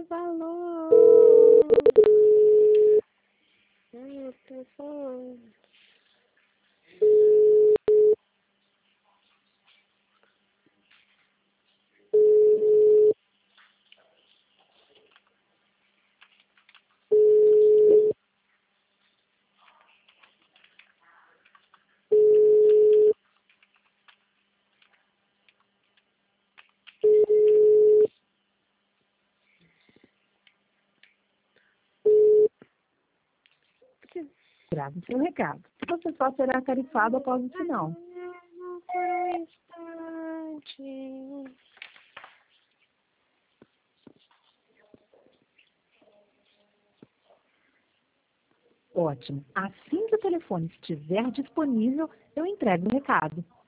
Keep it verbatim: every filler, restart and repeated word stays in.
valor. Hum, tô falando. Grave seu recado. Você só será tarifado após o sinal. Por um instante. Ótimo. Assim que o telefone estiver disponível, eu entrego o recado.